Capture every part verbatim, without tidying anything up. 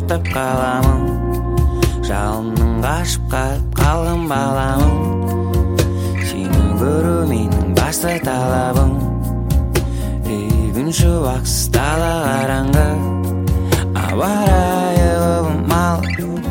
тоқтап қаламын, жалынның қашып қалып қалған баламын. Сені көру менің басты талабым. Ей күн шуақсыз дала қараңғы, ауа райы құбылмалы,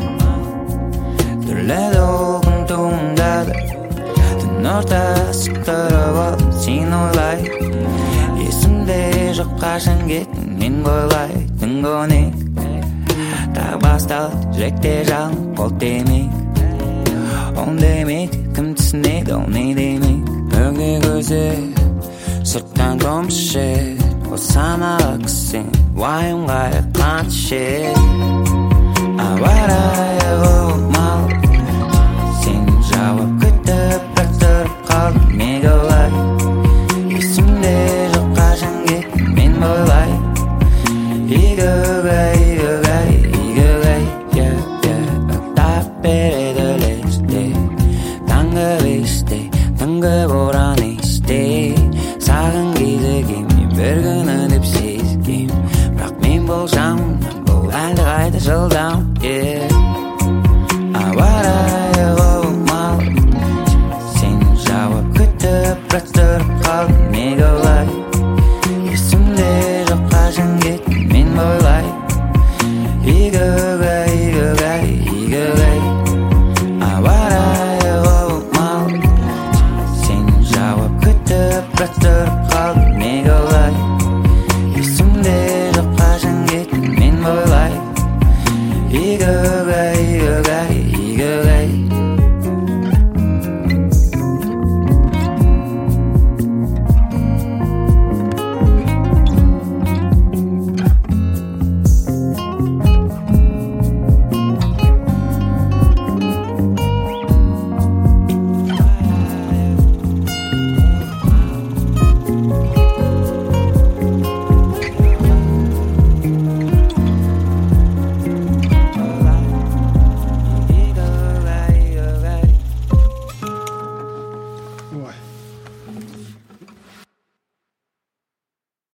түрлі толқын туындады. Түн ортасы тұрып алып сені ойлай, есімде жоқ қашан кеттің мен бойлай. Түнгі он екі тағы басталды, жүректе жалын қол демек. Он демек кім түсінеді, ол не демек. Өгей көзі сырттан томпыз жер, ол саналы кісен уайымға қанша шер. Ауа райы құбылмалы,